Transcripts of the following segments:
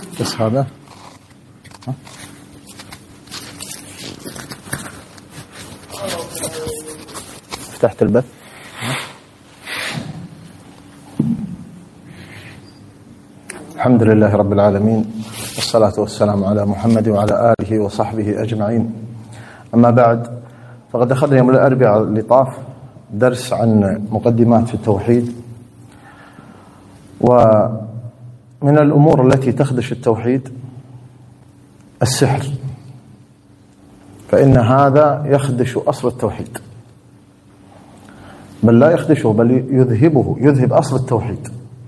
بس هذا فتحت البث. الحمد لله رب العالمين، والصلاة والسلام على محمد وعلى آله وصحبه أجمعين. أما بعد، فقد أخذنا يوم الأربعاء اللي طاف درس عن مقدمات في التوحيد، ومن الأمور التي تخدش التوحيد السحر، فإن هذا يخدش أصل التوحيد، بل لا يخدشه بل يذهب أصل التوحيد.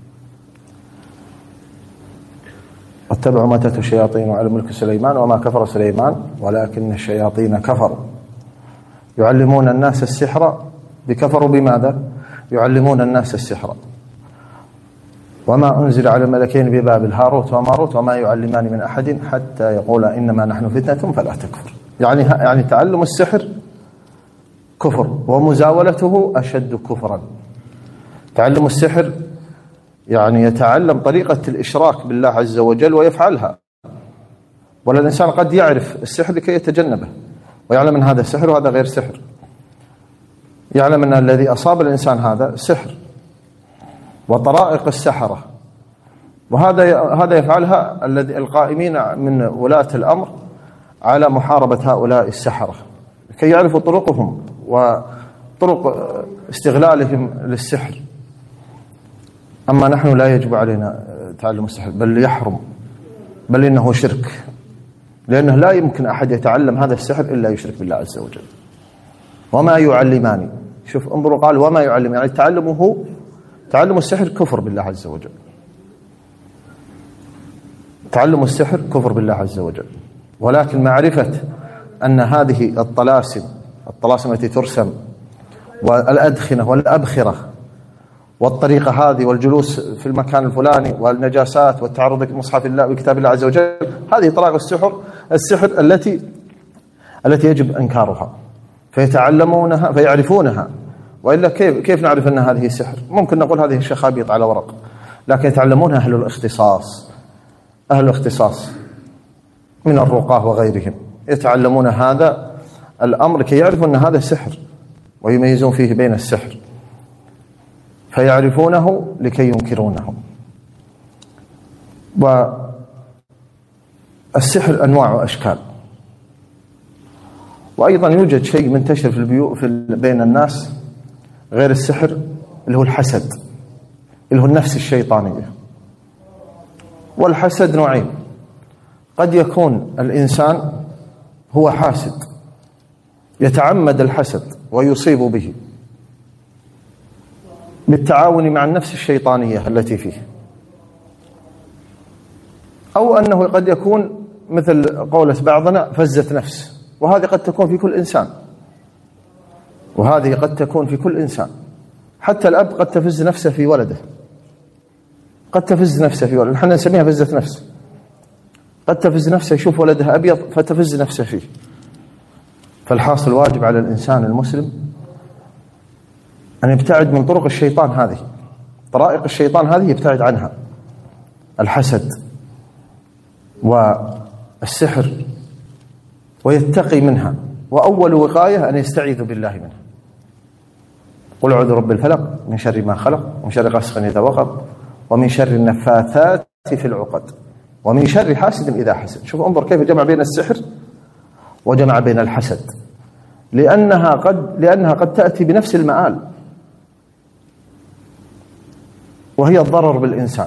واتبعوا ما تتلو الشياطين على ملك سليمان وما كفر سليمان ولكن الشياطين كفروا يعلمون الناس السحر. بكفروا بماذا؟ يعلمون الناس السحر. وما أنزل على الملكين ببابل هاروت وماروت وما يعلمان من أحد حتى يقولا إنما نحن فتنة فلا تكفر. يعني تعلم السحر كفر، ومزاولته أشد كفرا. تعلم السحر يعني يتعلم طريقة الإشراك بالله عز وجل ويفعلها، ولا الإنسان قد يعرف السحر لكي يتجنبه، ويعلم أن هذا سحر وهذا غير سحر، يعلم أن الذي أصاب الإنسان هذا سحر وطرائق السحرة، وهذا يفعلها القائمين من ولاة الأمر على محاربة هؤلاء السحرة لكي يعرفوا طرقهم وطرق استغلالهم للسحر. أما نحن لا يجب علينا تعلم السحر، بل يحرم، بل إنه شرك، لأنه لا يمكن أحد يتعلم هذا السحر إلا يشرك بالله عز وجل. وما يعلمان، شوف انظروا، قال وما يعلم، يعني تعلم السحر كفر بالله عز وجل. تعلم السحر كفر بالله عز وجل، ولكن معرفة أن هذه الطلاسم التي ترسم والأدخنة والأبخرة والطريقة هذه والجلوس في المكان الفلاني والنجاسات والتعرض لمصحف الله وكتاب الله عز وجل، هذه طرائق السحر التي يجب إنكارها، فيتعلمونها فيعرفونها. وإلا كيف نعرف أن هذه سحر؟ ممكن نقول هذه شخابيط على ورق، لكن يتعلمونها أهل الاختصاص من الرقاة وغيرهم، يتعلمون هذا الأمر كي يعرفوا أن هذا سحر ويميزون فيه بين السحر، فيعرفونه لكي ينكرونه. والسحر أنواع وأشكال، وأيضا يوجد شيء منتشر في البيوت بين الناس غير السحر، اللي هو الحسد، اللي هو النفس الشيطانية. والحسد نوعين، قد يكون الإنسان هو حاسد يتعمد الحسد ويصيب به بالتعاون مع النفس الشيطانية التي فيه، أو أنه قد يكون مثل قولة بعضنا فزة نفس، وهذه قد تكون في كل إنسان، حتى الأب قد تفز نفسه في ولده، نحن نسميها فزة نفس. قد تفز نفسه، يشوف ولدها أبيض فتفز نفسه فيه. فالحاصل واجب على الإنسان المسلم أن يبتعد من طرق الشيطان هذه، طرائق الشيطان هذه يبتعد عنها، الحسد والسحر، ويتقي منها. وأول وقاية أن يستعيذ بالله منها. قل أعوذ برب الفلق من شر ما خلق ومن شر غاسق إذا وقب ومن شر النفاثات في العقد ومن شر حاسد إذا حسد. شوف انظر كيف جمع بين السحر وجمع بين الحسد، لأنها قد تأتي بنفس المآل، وهي الضرر بالإنسان،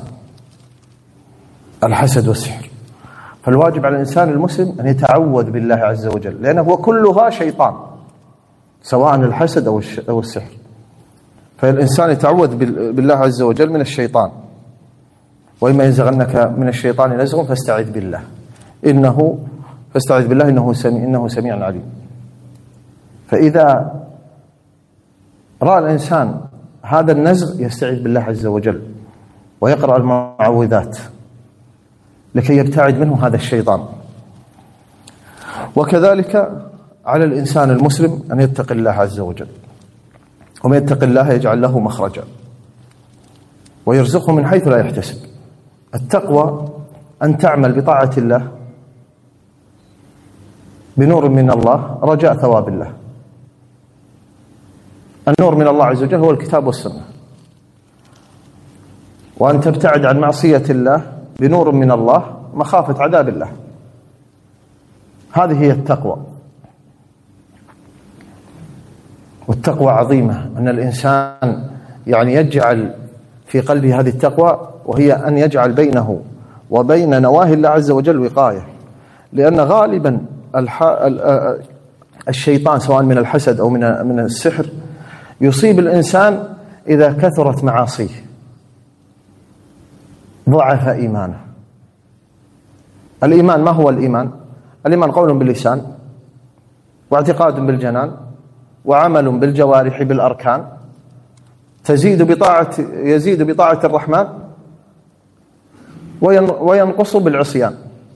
الحسد والسحر. فالواجب على الإنسان المسلم أن يتعوذ بالله عز وجل، لأنه هو كلها شيطان، سواء الحسد أو السحر. فالإنسان يتعوذ بالله عز وجل من الشيطان، وإما ينزغنك من الشيطان نزغ فاستعذ بالله إنه سميع عليم. فإذا رأى الإنسان هذا النزغ يستعيذ بالله عز وجل ويقرأ المعوذات لكي يبتعد منه هذا الشيطان. وكذلك على الإنسان المسلم أن يتقي الله عز وجل، ومن يتق الله يجعل له مخرجا ويرزقه من حيث لا يحتسب. التقوى أن تعمل بطاعة الله بنور من الله رجاء ثواب الله. النور من الله عز وجل هو الكتاب والسنة، وأن تبتعد عن معصية الله بنور من الله مخافة عذاب الله. هذه هي التقوى. والتقوى عظيمة، أن الإنسان يعني يجعل في قلبه هذه التقوى، وهي أن يجعل بينه وبين نواهي الله عز وجل وقاية. لأن غالبا الشيطان سواء من الحسد أو من السحر يصيب الإنسان إذا كثرت معاصيه، ضعف إيمانه. الإيمان ما هو الإيمان؟ الإيمان قول باللسان، واعتقاد بالجنان، وعمل بالجوارح بالأركان، يزيد بطاعة الرحمن وينقص بالعصيان.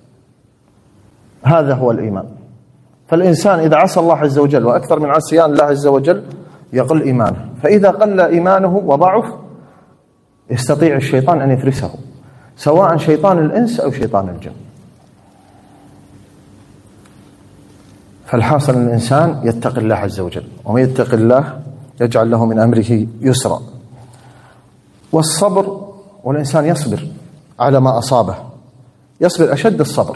هذا هو الإيمان. فالإنسان إذا عصى الله عز وجل وأكثر من عصيان الله عز وجل يقل إيمانه، فإذا قل إيمانه وضعف يستطيع الشيطان أن يفرسه، سواء شيطان الإنس أو شيطان الجن. فالحاصل أن الإنسان يتقي الله عز وجل، ومن يتقي الله يجعل له من أمره يسرا. والصبر، والإنسان يصبر على ما أصابه، يصبر أشد الصبر،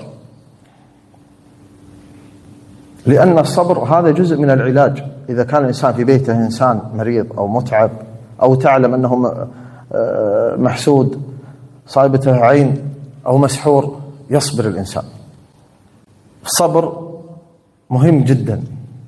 لأن الصبر هذا جزء من العلاج. إذا كان الإنسان في بيته إنسان مريض أو متعب أو تعلم أنه محسود صايبته عين أو مسحور، يصبر الإنسان. الصبر مهم جدا.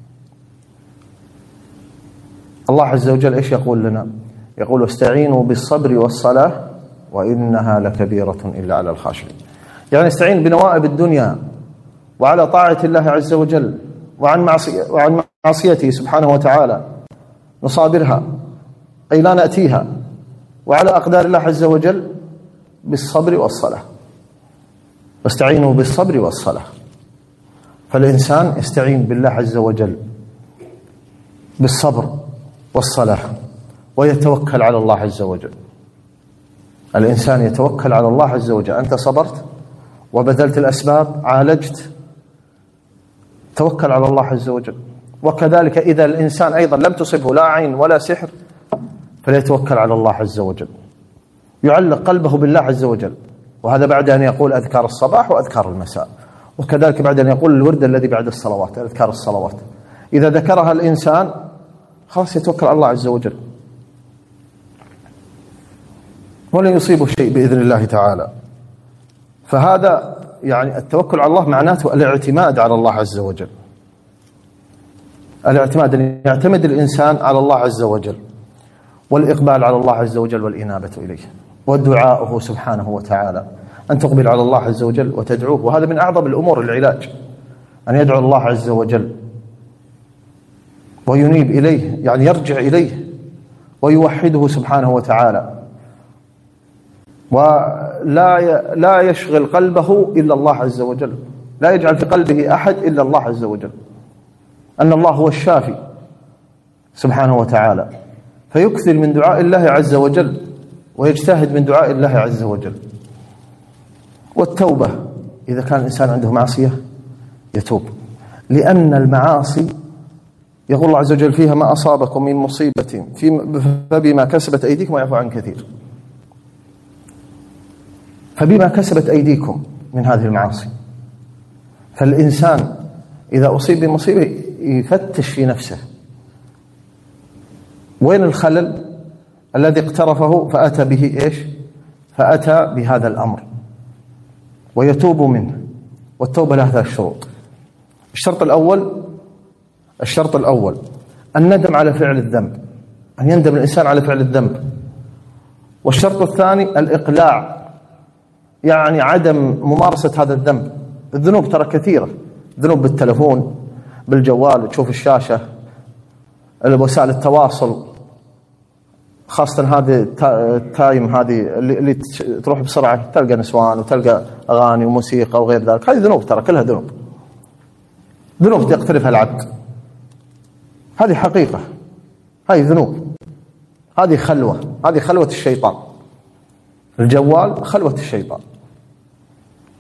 الله عز وجل إيش يقول لنا؟ يقول استعينوا بالصبر والصلاة وإنها لكبيرة إلا على الخاشعين. يعني استعين بنوائب الدنيا وعلى طاعة الله عز وجل وعن معصيته سبحانه وتعالى نصابرها، أي لا نأتيها، وعلى أقدار الله عز وجل بالصبر والصلاة. واستعينوا بالصبر والصلاة. فالإنسان يستعين بالله عز وجل بالصبر والصلاة ويتوكل على الله عز وجل. الإنسان يتوكل على الله عز وجل. أنت صبرت وبذلت الأسباب، عالجت، توكل على الله عز وجل. وكذلك إذا الإنسان أيضا لم تصبه لا عين ولا سحر فليتوكل على الله عز وجل، يعلق قلبه بالله عز وجل. وهذا بعد أن يقول أذكار الصباح وأذكار المساء، وكذلك بعد أن يقول الورد الذي بعد الصلوات، أذكار الصلوات. إذا ذكرها الإنسان خلاص يتوكل على الله عز وجل، ولن يصيبه شيء بإذن الله تعالى. فهذا يعني التوكل على الله معناته الاعتماد على الله عز وجل. الاعتماد أن يعتمد الإنسان على الله عز وجل، والإقبال على الله عز وجل والإنابة إليه، ودعاؤه سبحانه وتعالى، أن تقبل على الله عز وجل وتدعوه. وهذا من أعظم الأمور العلاج، أن يدعو الله عز وجل وينيب إليه، يعني يرجع إليه ويوحده سبحانه وتعالى، ولا يشغل قلبه إلا الله عز وجل، لا يجعل في قلبه أحد إلا الله عز وجل، أن الله هو الشافي سبحانه وتعالى، فيكثر من دعاء الله عز وجل ويجتهد من دعاء الله عز وجل. والتوبة، إذا كان الإنسان عنده معصية يتوب، لأن المعاصي يقول الله عز وجل فيها ما أصابكم من مصيبة فبما كسبت أيديكم ويعفو عن كثير. فبما كسبت أيديكم من هذه المعاصي. فالإنسان إذا أصيب بمصيبة يفتش في نفسه، وين الخلل الذي اقترفه فأتى به إيش؟ فأتى بهذا الأمر ويتوب منه. والتوبة لها 3 شروط. الشرط الأول الندم على فعل الذنب، أن يندم الإنسان على فعل الذنب. والشرط الثاني الإقلاع، يعني عدم ممارسة هذا الذنب. الذنوب ترى كثيرة، ذنوب بالتلفون، بالجوال، تشوف الشاشة، وسائل التواصل، خاصة هذه التايم، هذه اللي تروح بسرعة، تلقى نسوان وتلقى أغاني وموسيقى وغير ذلك. هذه ذنوب، ترى كلها ذنوب يقترفها العبد. هذه حقيقة، هذه ذنوب، هذه خلوة الشيطان. الجوال خلوة الشيطان.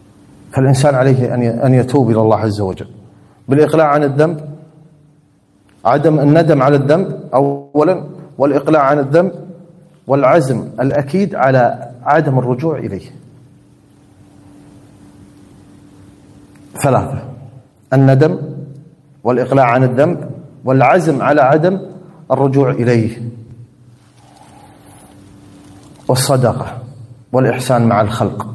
فالإنسان عليه أن يتوب إلى الله عز وجل بالإقلاع عن الذنب، عدم الندم على الذنب أولا، والإقلاع عن الذنب، والعزم الأكيد على عدم الرجوع إليه. ثلاثة: الندم، والإقلاع عن الذنب، والعزم على عدم الرجوع إليه، والصدقة، والإحسان مع الخلق.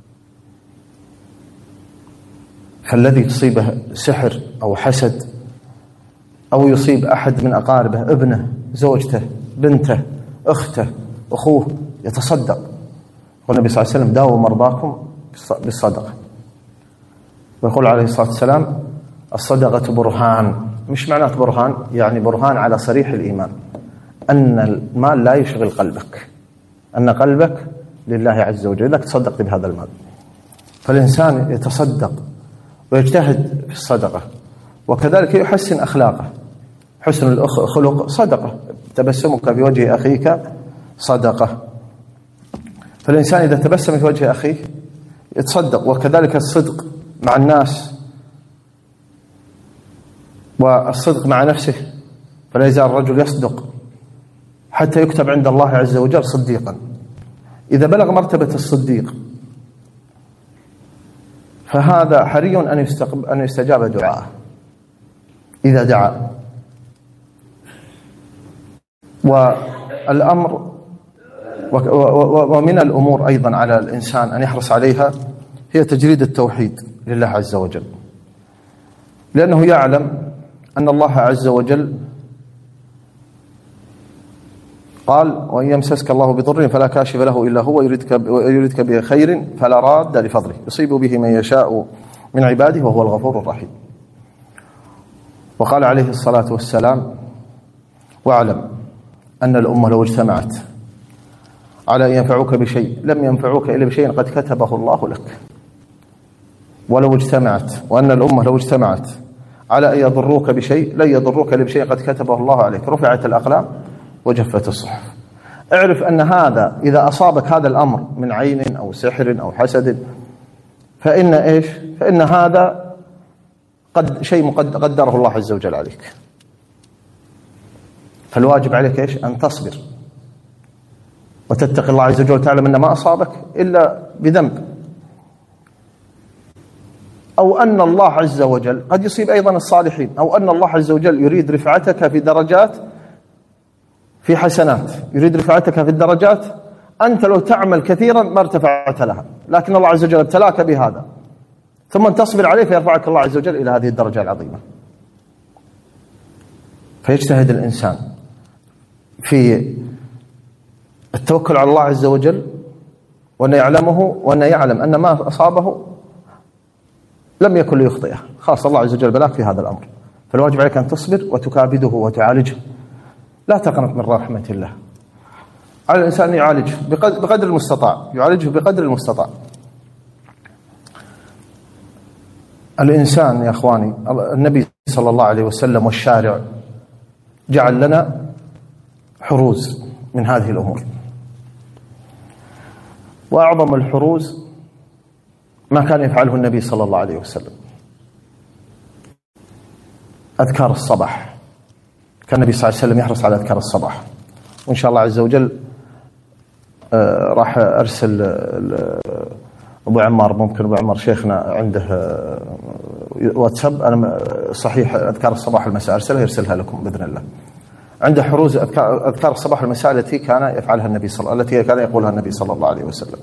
فالذي تصيبه سحر أو حسد أو يصيب أحد من أقاربه، ابنه، زوجته، بنته، أخته، أخوه، يتصدق. والنبي صلى الله عليه وسلم: داووا مرضاكم بالصدقة. ويقول عليه الصلاة والسلام: الصدقة برهان. مش معناته برهان يعني برهان على صريح الإيمان، أن المال لا يشغل قلبك، أن قلبك لله عز وجل، لك تصدق بهذا المال. فالإنسان يتصدق ويجتهد في الصدقة، وكذلك يحسن أخلاقه. حسن الخلق صدقة، تبسمك في وجه أخيك صدقة. فالإنسان إذا تبسم في وجه أخيه يتصدق. وكذلك الصدق مع الناس، والصدق مع نفسه، فلا يزال الرجل يصدق حتى يكتب عند الله عز وجل صديقا. إذا بلغ مرتبة الصديق فهذا حري أن يستجاب دعاءه إذا دعا. والأمر ومن الأمور أيضا على الإنسان أن يحرص عليها هي تجريد التوحيد لله عز وجل، لأنه يعلم أن الله عز وجل قال: وإن يمسسك الله بضر فلا كاشف له إلا هو، ويريدك به خير فلا راد لفضله، يصيب به من يشاء من عباده وهو الغفور الرحيم. وقال عليه الصلاة والسلام: واعلم أن الأمة لو اجتمعت على أن ينفعوك بشيء لم ينفعوك إلا بشيء قد كتبه الله لك. ولو اجتمعت، وأن الأمة لو اجتمعت على أن يضروك بشيء لن يضروك إلا بشيء قد كتبه الله عليك. رفعت الأقلام وجفت الصحف. اعرف أن هذا إذا أصابك هذا الأمر من عين أو سحر أو حسد فإن إيش؟ فإن هذا شيء قدره الله عز وجل عليك. فالواجب عليك إيش؟ أن تصبر وتتقي الله عز وجل، وتعلم أن ما أصابك إلا بذنب، أو أن الله عز وجل قد يصيب أيضا الصالحين، أو أن الله عز وجل يريد رفعتك في درجات، في حسنات، يريد رفعتك في الدرجات. أنت لو تعمل كثيرا ما ارتفعت لها، لكن الله عز وجل ابتلاك بهذا، ثم تصبر عليه فيرفعك الله عز وجل إلى هذه الدرجة العظيمة. فيجتهد الإنسان في التوكل على الله عز وجل، وأن يعلمه، وأن يعلم أن ما أصابه لم يكن ليخطئه، خاص الله عز وجل بلاك في هذا الأمر. فالواجب عليك أن تصبر وتكابده وتعالجه، لا تقنط من رحمة الله. على الإنسان أن يعالجه بقدر المستطاع، يعالجه بقدر المستطاع. الإنسان يا أخواني، النبي صلى الله عليه وسلم والشارع جعل لنا حروز من هذه الأمور، وأعظم الحروز ما كان يفعله النبي صلى الله عليه وسلم: أذكار الصباح. كان النبي صلى الله عليه وسلم يحرص على أذكار الصباح، وإن شاء الله عز وجل راح أرسل أبو عمار، ممكن أبو عمار شيخنا عنده واتساب، أنا صحيح أذكار الصباح والمساء يرسلها لكم بإذن الله. عنده حروز أذكار الصباح والمساء التي كان يفعلها النبي التي كان يقولها النبي صلى الله عليه وسلم.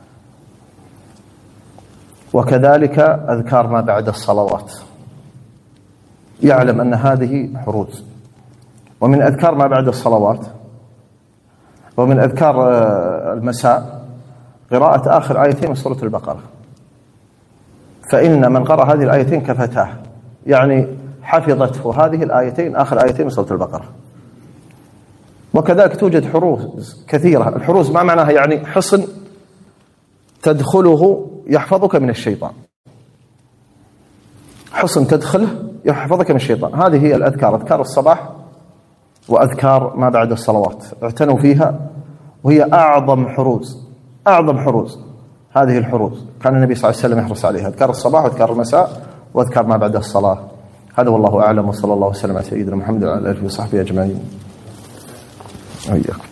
وكذلك أذكار ما بعد الصلوات، يعلم أن هذه حروز. ومن أذكار ما بعد الصلوات ومن أذكار المساء قراءة آخر آيتين من سورة البقرة، فإن من قرأ هذه الآيتين كفتاه، يعني حفظته هذه الآيتين، آخر آيتين من سورة البقرة. وكذلك توجد حروز كثيرة. الحروز ما معناها؟ يعني حصن تدخله يحفظك من الشيطان، حصن تدخله يحفظك من الشيطان. هذه هي الأذكار، أذكار الصباح وأذكار ما بعد الصلوات، اعتنوا فيها، وهي أعظم حروز، أعظم حروز هذه الحروز كان النبي صلى الله عليه وسلم يحرص عليها، أذكار الصباح وأذكار المساء وأذكار ما بعد الصلاة. هذا والله أعلم، وصلى الله وسلم على سيدنا محمد وعلى آله وصحبه أجمعين. وإياك.